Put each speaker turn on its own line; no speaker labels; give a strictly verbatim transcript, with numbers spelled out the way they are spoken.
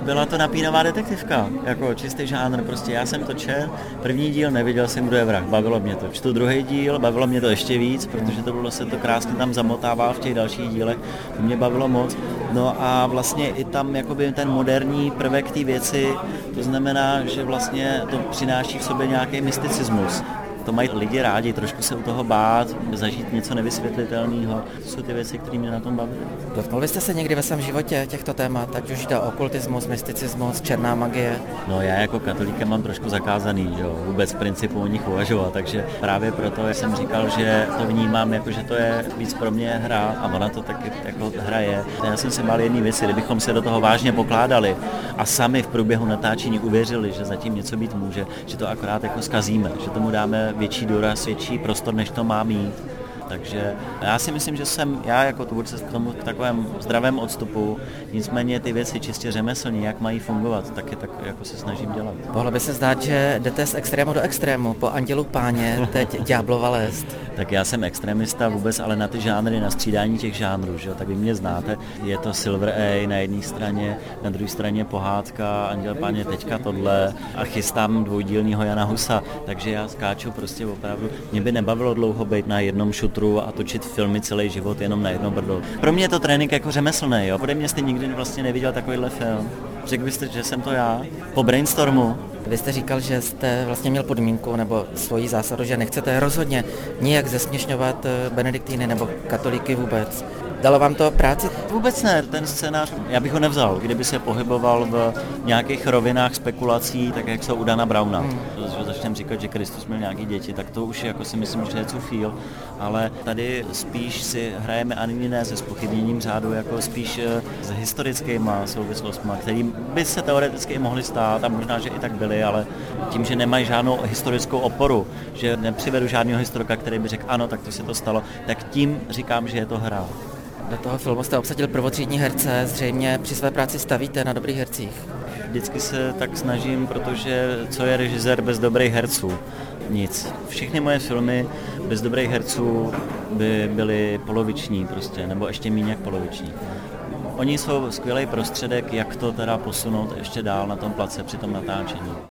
Byla to napínavá detektivka, jako čistý žánr, prostě já jsem to četl, první díl neviděl jsem, kdo je vrah, bavilo mě to. Čtu druhý díl, bavilo mě to ještě víc, protože to bylo se to krásně tam zamotává v těch dalších dílech, to mě bavilo moc. No a vlastně i tam jakoby ten moderní prvek té věci, to znamená, že vlastně to přináší v sobě nějaký mysticismus. To mají lidi rádi, trošku se u toho bát, zažít něco nevysvětlitelného. To jsou ty věci, které mě na tom baví.
Dotknul byste se někdy ve svém životě těchto témat, ať už jde o okultismus, mysticismus, černá magie?
No já jako katolík mám trošku zakázaný, jo, vůbec v principu o nich uvažovat, takže právě proto jsem říkal, že to vnímám jako, že to je víc pro mě hra a ona to taky jako hra je. Já jsem si bál jedné věci, kdybychom se do toho vážně pokládali a sami v průběhu natáčení uvěřili, že zatím něco být může, že to akorát jako zkazíme, že tomu dáme větší důraz, větší prostor, než to má mít. Takže já si myslím, že jsem já jako tvůrce k tomu v takovém zdravém odstupu, nicméně ty věci čistě řemeslní, jak mají fungovat, taky tak jako se snažím dělat.
Mohlo by se zdát, že jdete z extrému do extrému, po Andělu Páně, teď Ďáblova lést.
Tak já jsem extremista vůbec, ale na ty žánry, na střídání těch žánrů, že? Tak vy mě znáte, je to Silver A na jedné straně, na druhé straně pohádka, Anděl Páně teďka tohle a chystám dvoudílního Jana Husa, takže já skáču prostě opravdu. Mě by nebavilo dlouho být na jednom šutru a točit filmy celý život jenom na jedno brdo. Pro mě je to trénink jako řemeslný, jo. Pode mě jste nikdy vlastně neviděl takovýhle film. Řekl byste, že jsem to já? Po brainstormu?
Vy jste říkal, že jste vlastně měl podmínku nebo svoji zásadu, že nechcete rozhodně nijak zesměšňovat benediktiny nebo katolíky vůbec. Dalo vám to práci?
Vůbec ne, ten scénář, já bych ho nevzal, kdyby se pohyboval v nějakých rovinách spekulací, tak jak jsou u Dana Browna. Hmm. Že začneme říkat, že Kristus měl nějaké děti, tak to už jako si myslím, že je cufíl, ale tady spíš si hrajeme ani ne se zpochybněním řádu, jako spíš s historickýma souvislostmi, který by se teoreticky i mohly stát a možná, že i tak byly, ale tím, že nemají žádnou historickou oporu, že nepřivedu žádného historika, který by řekl ano, tak to se to stalo, tak tím říkám, že je to hra.
Do toho filmu jste obsadil prvotřídní herce, zřejmě při své práci stavíte na dobrých hercích.
Vždycky se tak snažím, protože co je režisér bez dobrých herců? Nic. Všechny moje filmy bez dobrých herců by byly poloviční prostě, nebo ještě méně jak poloviční. Oni jsou skvělý prostředek, jak to teda posunout ještě dál na tom place při tom natáčení.